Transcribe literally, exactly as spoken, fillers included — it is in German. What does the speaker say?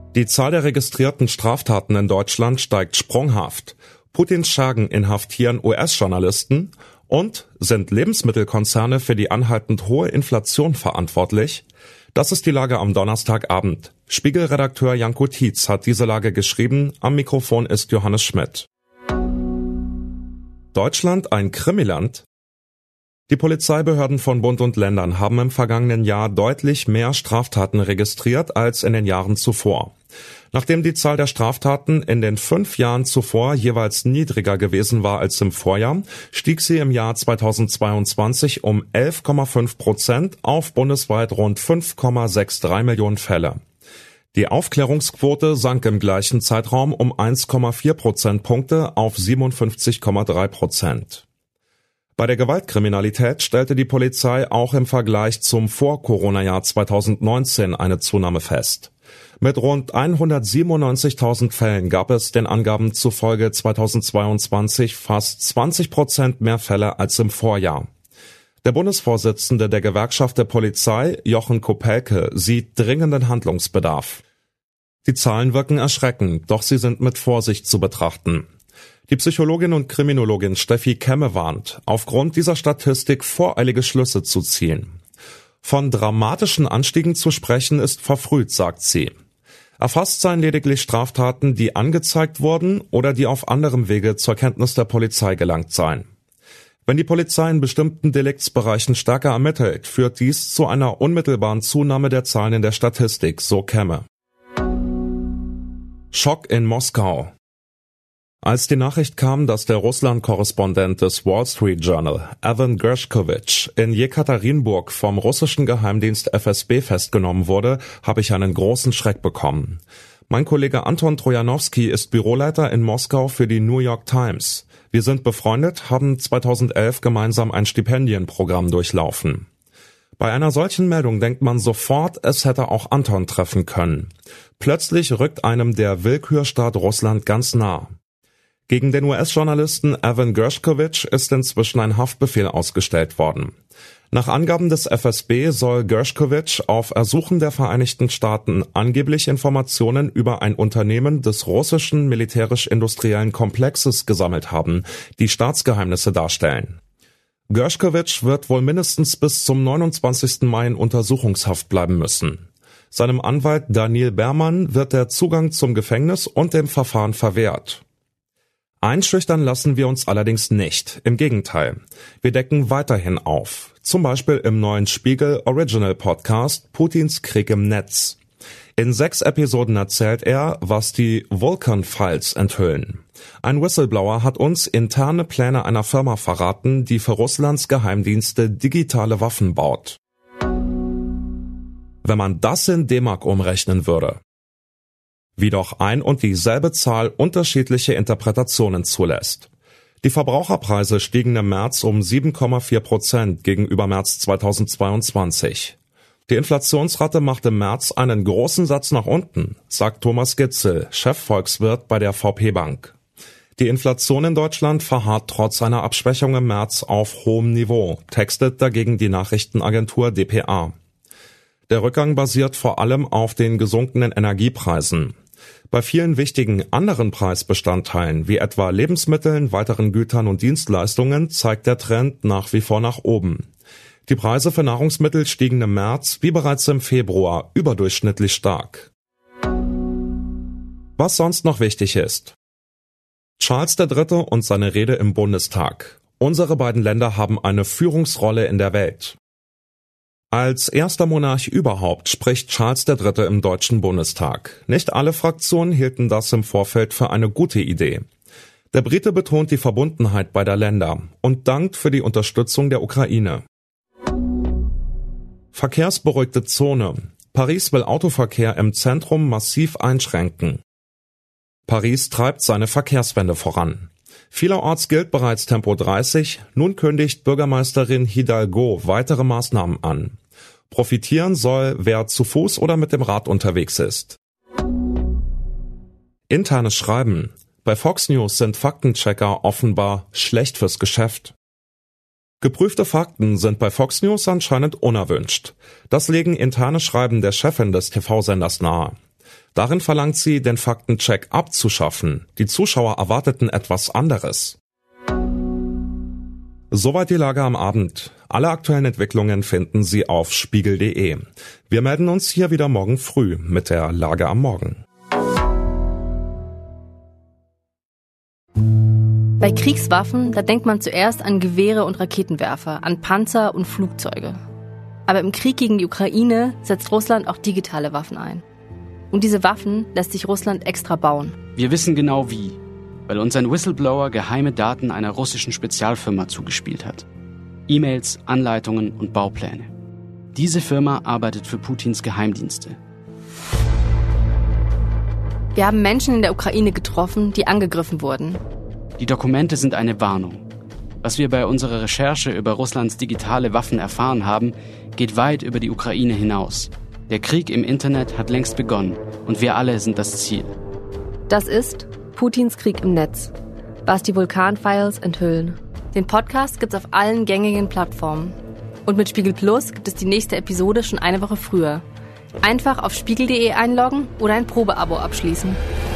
Die Zahl der registrierten Straftaten in Deutschland steigt sprunghaft. Putins Schergen inhaftieren U S-Journalisten und sind Lebensmittelkonzerne für die anhaltend hohe Inflation verantwortlich? Das ist die Lage am Donnerstagabend. Spiegel-Redakteur Janko Tietz hat diese Lage geschrieben. Am Mikrofon ist Johannes Schmidt. Deutschland ein Krimiland? Die Polizeibehörden von Bund und Ländern haben im vergangenen Jahr deutlich mehr Straftaten registriert als in den Jahren zuvor. Nachdem die Zahl der Straftaten in den fünf Jahren zuvor jeweils niedriger gewesen war als im Vorjahr, stieg sie im Jahr zweitausendzweiundzwanzig um elf Komma fünf Prozent auf bundesweit rund fünf Komma drei Millionen Fälle. Die Aufklärungsquote sank im gleichen Zeitraum um eins Komma vier Prozentpunkte auf siebenundfünfzig Komma drei Prozent. Bei der Gewaltkriminalität stellte die Polizei auch im Vergleich zum Vor-Corona-Jahr zweitausendneunzehn eine Zunahme fest. Mit rund hundertsiebenundneunzigtausend Fällen gab es den Angaben zufolge zweitausendzweiundzwanzig fast zwanzig Prozent mehr Fälle als im Vorjahr. Der Bundesvorsitzende der Gewerkschaft der Polizei, Jochen Kopelke, sieht dringenden Handlungsbedarf. Die Zahlen wirken erschreckend, doch sie sind mit Vorsicht zu betrachten. Die Psychologin und Kriminologin Steffi Kemme warnt, aufgrund dieser Statistik voreilige Schlüsse zu ziehen. Von dramatischen Anstiegen zu sprechen ist verfrüht, sagt sie. Erfasst seien lediglich Straftaten, die angezeigt wurden oder die auf anderem Wege zur Kenntnis der Polizei gelangt seien. Wenn die Polizei in bestimmten Deliktsbereichen stärker ermittelt, führt dies zu einer unmittelbaren Zunahme der Zahlen in der Statistik, so Kemme. Schock in Moskau. Als die Nachricht kam, dass der Russland-Korrespondent des Wall Street Journal, Evan Gershkovich, in Jekaterinburg vom russischen Geheimdienst F S B festgenommen wurde, habe ich einen großen Schreck bekommen. Mein Kollege Anton Trojanowski ist Büroleiter in Moskau für die New York Times. Wir sind befreundet, haben zweitausendelf gemeinsam ein Stipendienprogramm durchlaufen. Bei einer solchen Meldung denkt man sofort, es hätte auch Anton treffen können. Plötzlich rückt einem der Willkürstaat Russland ganz nah. Gegen den U S-Journalisten Evan Gershkovich ist inzwischen ein Haftbefehl ausgestellt worden. Nach Angaben des F S B soll Gershkovich auf Ersuchen der Vereinigten Staaten angeblich Informationen über ein Unternehmen des russischen militärisch-industriellen Komplexes gesammelt haben, die Staatsgeheimnisse darstellen. Gershkovich wird wohl mindestens bis zum neunundzwanzigsten Mai in Untersuchungshaft bleiben müssen. Seinem Anwalt Daniel Berman wird der Zugang zum Gefängnis und dem Verfahren verwehrt. Einschüchtern lassen wir uns allerdings nicht. Im Gegenteil. Wir decken weiterhin auf. Zum Beispiel im neuen Spiegel Original Podcast Putins Krieg im Netz. In sechs Episoden erzählt er, was die Vulcan Files enthüllen. Ein Whistleblower hat uns interne Pläne einer Firma verraten, die für Russlands Geheimdienste digitale Waffen baut. Wenn man das in D-Mark umrechnen würde, wie doch ein und dieselbe Zahl unterschiedliche Interpretationen zulässt. Die Verbraucherpreise stiegen im März um sieben Komma vier Prozent gegenüber März zweitausendzweiundzwanzig. Die Inflationsrate macht im März einen großen Satz nach unten, sagt Thomas Gitzel, Chefvolkswirt bei der V P Bank. Die Inflation in Deutschland verharrt trotz einer Abschwächung im März auf hohem Niveau, textet dagegen die Nachrichtenagentur d p a. Der Rückgang basiert vor allem auf den gesunkenen Energiepreisen. Bei vielen wichtigen anderen Preisbestandteilen, wie etwa Lebensmitteln, weiteren Gütern und Dienstleistungen, zeigt der Trend nach wie vor nach oben. Die Preise für Nahrungsmittel stiegen im März, wie bereits im Februar, überdurchschnittlich stark. Was sonst noch wichtig ist: Charles der Dritte und seine Rede im Bundestag. Unsere beiden Länder haben eine Führungsrolle in der Welt. Als erster Monarch überhaupt spricht Charles der Dritte im Deutschen Bundestag. Nicht alle Fraktionen hielten das im Vorfeld für eine gute Idee. Der Brite betont die Verbundenheit beider Länder und dankt für die Unterstützung der Ukraine. Verkehrsberuhigte Zone. Paris will Autoverkehr im Zentrum massiv einschränken. Paris treibt seine Verkehrswende voran. Vielerorts gilt bereits Tempo dreißig, nun kündigt Bürgermeisterin Hidalgo weitere Maßnahmen an. Profitieren soll, wer zu Fuß oder mit dem Rad unterwegs ist. Internes Schreiben. Bei Fox News sind Faktenchecker offenbar schlecht fürs Geschäft. Geprüfte Fakten sind bei Fox News anscheinend unerwünscht. Das legen interne Schreiben der Chefin des T V-Senders nahe. Darin verlangt sie, den Faktencheck abzuschaffen. Die Zuschauer erwarteten etwas anderes. Soweit die Lage am Abend. Alle aktuellen Entwicklungen finden Sie auf spiegel punkt de. Wir melden uns hier wieder morgen früh mit der Lage am Morgen. Bei Kriegswaffen, da denkt man zuerst an Gewehre und Raketenwerfer, an Panzer und Flugzeuge. Aber im Krieg gegen die Ukraine setzt Russland auch digitale Waffen ein. Und diese Waffen lässt sich Russland extra bauen. Wir wissen genau wie, weil uns ein Whistleblower geheime Daten einer russischen Spezialfirma zugespielt hat. E-Mails, Anleitungen und Baupläne. Diese Firma arbeitet für Putins Geheimdienste. Wir haben Menschen in der Ukraine getroffen, die angegriffen wurden. Die Dokumente sind eine Warnung. Was wir bei unserer Recherche über Russlands digitale Waffen erfahren haben, geht weit über die Ukraine hinaus. Der Krieg im Internet hat längst begonnen und wir alle sind das Ziel. Das ist Putins Krieg im Netz, was die Vulkan-Files enthüllen. Den Podcast gibt's auf allen gängigen Plattformen. Und mit Spiegel Plus gibt es die nächste Episode schon eine Woche früher. Einfach auf spiegel punkt de einloggen oder ein Probeabo abschließen.